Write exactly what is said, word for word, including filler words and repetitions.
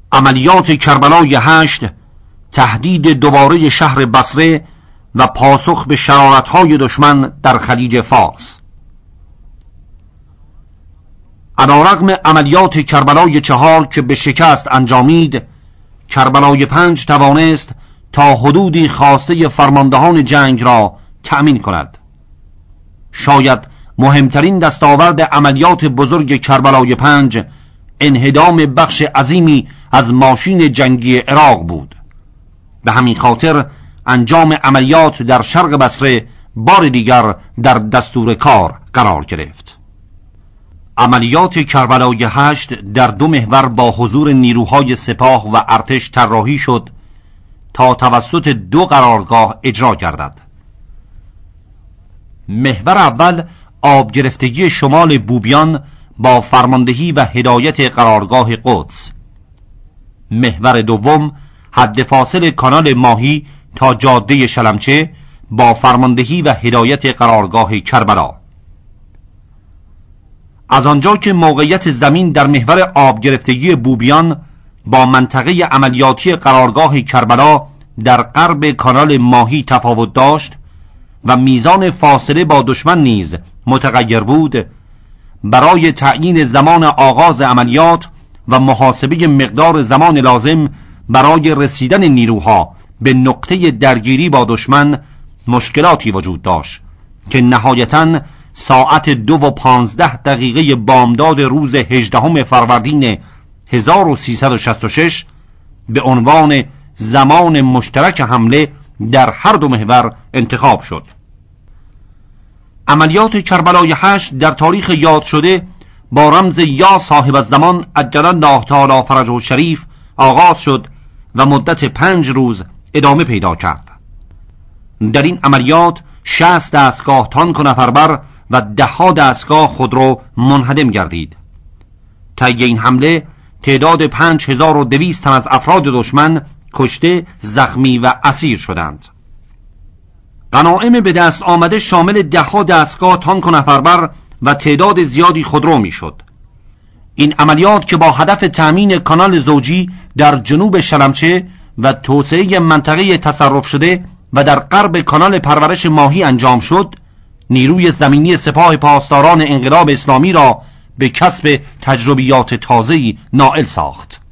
عملیات کربلای هشت، تهدید دوباره شهر بصره و پاسخ به شرارت‌های دشمن در خلیج فارس. علیرغم عملیات کربلای چهار که به شکست انجامید، کربلای پنج توانست تا حدودی خواسته فرماندهان جنگ را تأمین کند. شاید مهمترین دستاورد عملیات بزرگ کربلای پنج انهدام بخش عظیمی از ماشین جنگی عراق بود. به همین خاطر انجام عملیات در شرق بصره بار دیگر در دستور کار قرار گرفت. عملیات کربلای هشت در دو محور با حضور نیروهای سپاه و ارتش طراحی شد تا توسط دو قرارگاه اجرا گردد. محور اول آب گرفتگی شمال بوبیان با فرماندهی و هدایت قرارگاه قدس. محور دوم حد فاصل کانال ماهی تا جاده شلمچه با فرماندهی و هدایت قرارگاه کربلا. از آنجا که موقعیت زمین در محور آب گرفتگی بوبیان با منطقه عملیاتی قرارگاه کربلا در غرب کانال ماهی تفاوت داشت و میزان فاصله با دشمن نیز متغیر بود، برای تعیین زمان آغاز عملیات و محاسبه مقدار زمان لازم برای رسیدن نیروها به نقطه درگیری با دشمن مشکلاتی وجود داشت که نهایتاً ساعت دو و پانزده دقیقه بامداد روز هجدهم فروردین هزار و سیصد و شصت و شش به عنوان زمان مشترک حمله در هر دو محور انتخاب شد. عملیات کربلای هشت در تاریخ یاد شده با رمز یا صاحب الزمان عجل الله تعالی فرجه الشریف آغاز شد و مدت پنج روز ادامه پیدا کرد. در این عملیات شصت دستگاه تانک و نفربر و ده ها دستگاه خودرو منهدم گردید. طی این حمله تعداد پنج هزار و دویست تن از افراد دشمن کشته، زخمی و اسیر شدند. غنایم به دست آمده شامل ده ها دستگاه تانک و نفربر و تعداد زیادی خودرو می شد. این عملیات که با هدف تأمین کانال زوجی در جنوب شلمچه و توسعه منطقه تصرف شده و در غرب کانال پرورش ماهی انجام شد، نیروی زمینی سپاه پاسداران انقلاب اسلامی را به کسب تجربیات تازه‌ای نائل ساخت.